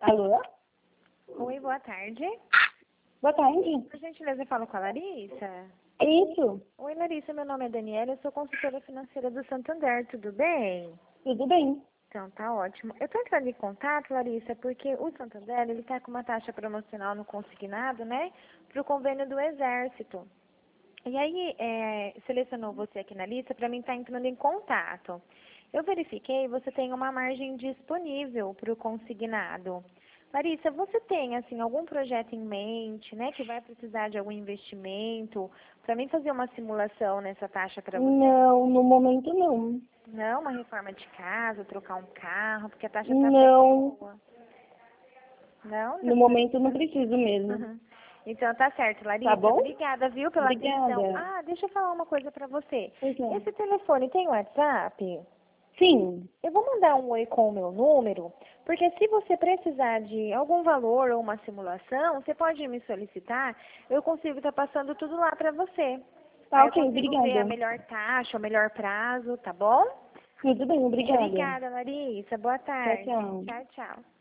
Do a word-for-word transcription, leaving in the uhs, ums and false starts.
Alô? Oi, boa tarde. Boa tarde. Por gentileza, eu falo com a Larissa. Isso, Oi, Larissa, meu nome é Daniela, eu sou consultora financeira do Santander, tudo bem? tudo bem. Então, tá ótimo. Eu tô entrando em contato, Larissa, porque o Santander, ele tá com uma taxa promocional no consignado, né, pro convênio do Exército. E aí, é, selecionou você aqui na lista para mim estar entrando em contato. Eu verifiquei, você tem uma margem disponível para o consignado. Larissa, você tem, assim, algum projeto em mente, né, que vai precisar de algum investimento, para mim fazer uma simulação nessa taxa para você? Não, no momento não. Não, uma reforma de casa, trocar um carro, porque a taxa está bem Não, boa. Não? no momento não preciso mesmo. Uhum. Então tá certo, Tá Larissa. bom? Obrigada, viu, pela atenção. Obrigada. Ah, deixa eu falar uma coisa pra você. Pois não. Esse telefone tem WhatsApp? Sim, Eu vou mandar um oi com o meu número, porque se você precisar de algum valor ou uma simulação, você pode me solicitar, eu consigo estar passando tudo lá pra você. tá Aí eu ok, consigo ver a obrigada. melhor taxa, o melhor prazo, tá bom? Tudo bem, obrigada. Obrigada, Larissa. Boa Tchau, tarde. tchau. Tchau, tchau.